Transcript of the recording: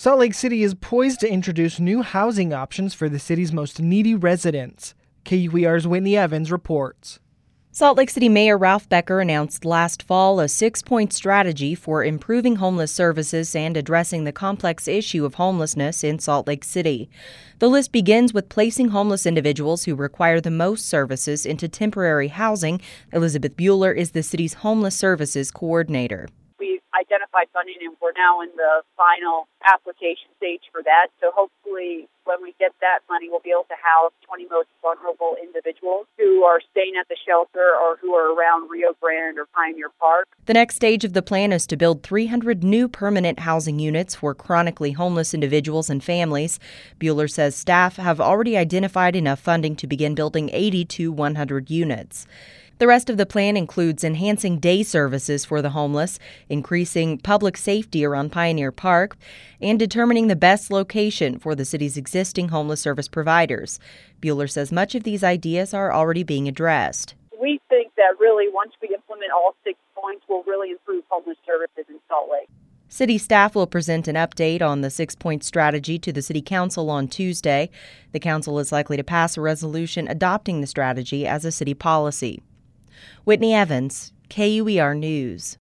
Salt Lake City is poised to introduce new housing options for the city's most needy residents. KUER's Whitney Evans reports. Salt Lake City Mayor Ralph Becker announced last fall a 6-point strategy for improving homeless services and addressing the complex issue of homelessness in Salt Lake City. The list begins with placing homeless individuals who require the most services into temporary housing. Elizabeth Bueller is the city's homeless services coordinator. We've identified funding, and we're now in the final application stage for that. So hopefully when we get that money, we'll be able to house 20 most vulnerable individuals who are staying at the shelter or who are around Rio Grande or Pioneer Park. The next stage of the plan is to build 300 new permanent housing units for chronically homeless individuals and families. Bueller says staff have already identified enough funding to begin building 80 to 100 units. The rest of the plan includes enhancing day services for the homeless, increasing public safety around Pioneer Park, and determining the best location for the city's existing homeless service providers. Bueller says much of these ideas are already being addressed. We think that really once we implement all 6 points, we'll really improve homeless services in Salt Lake. City staff will present an update on the 6-point strategy to the City Council on Tuesday. The council is likely to pass a resolution adopting the strategy as a city policy. Whitney Evans, KUER News.